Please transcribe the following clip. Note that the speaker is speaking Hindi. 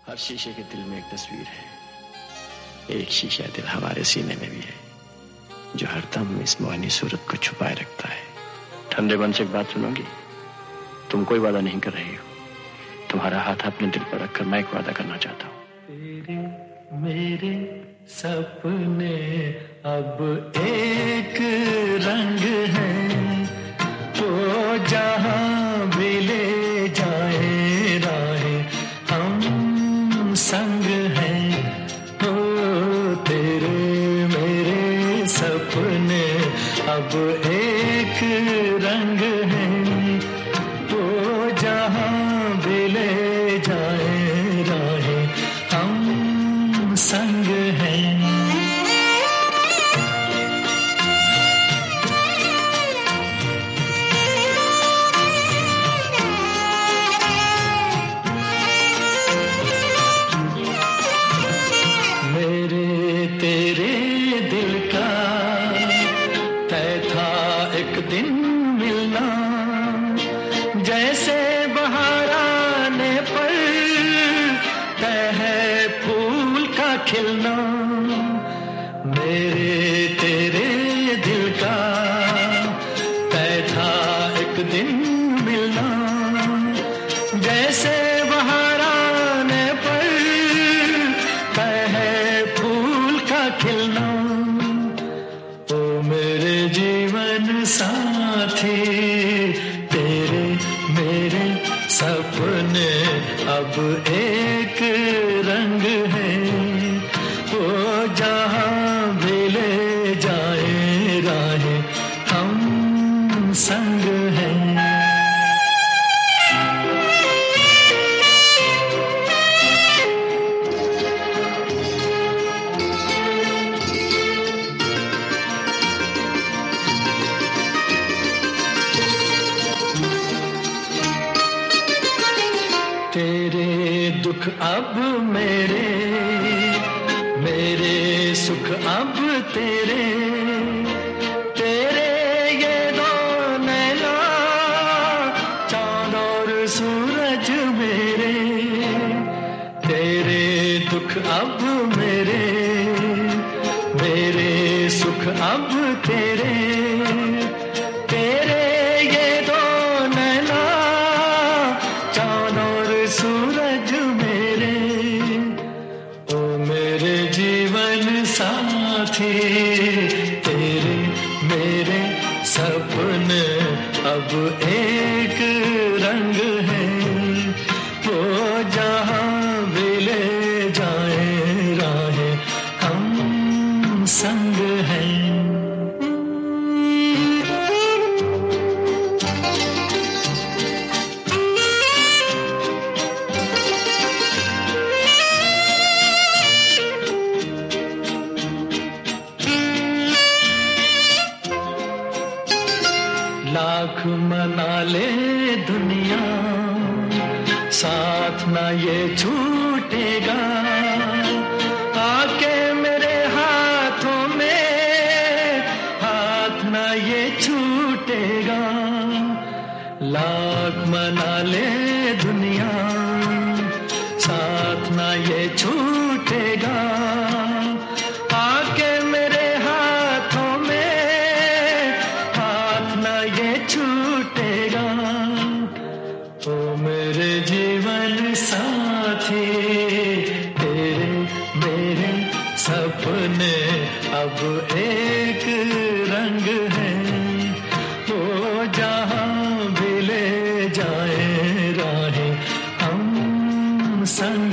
हर शीशे के दिल में एक तस्वीर है। एक शीशा दिल हमारे सीने में भी है, जो हरदम इस मोहनी सूरत को छुपाए रखता है। ठंडे मन से एक बात सुनोगी? तुम कोई वादा नहीं कर रही हो। तुम्हारा हाथ अपने दिल पर रखकर मैं एक वादा करना चाहता हूँ। तेरे मेरे सपने अब एक रंग है, वो जहाँ भी ले जाए राहें हम संग हैं। ओ तेरे मेरे सपने अब एक रंग है, वो जहाँ भी ले जाए राहें हम संग हैं। मेरे तेरे दिल का तय था एक दिन मिलना, जैसे बहार आने पर तय है फूल का खिलना। मेरे तेरे दिल का तय था एक दिन मिलना, जैसे बहार आने पर तय है फूल का खिलना। ओ मेरे जीवन साथी, तेरे मेरे सपने अब एक रंग है, वो जहाँ भी ले जाए राहें हम संग हैं। तेरे दुख अब मेरे, मेरे सुख अब तेरे, तेरे ये दो नैना चांद और सूरज मेरे। तेरे दुख अब मेरे, मेरे सुख अब तेरे, तेरे ये दो नैना चांद और सूरज मेरे। ओ मेरे जीवन साथी, तेरे मेरे सपने अब एक रंग है, वो जहाँ भी ले जाए राहें हम संग हैं। लाख मना ले दुनिया, साथ ना ये छूटेगा। आके मेरे हाथों में हाथ ना ये छूटेगा। लाख मना ले दुनिया, साथ ना ये छूटेगा। आके मेरे हाथों में हाथ ना ये छूटेगा। ओ मेरे जीवन साथी, तेरे मेरे सपने अब एक रंग है, वो जहाँ भी ले जाए राहें हम संग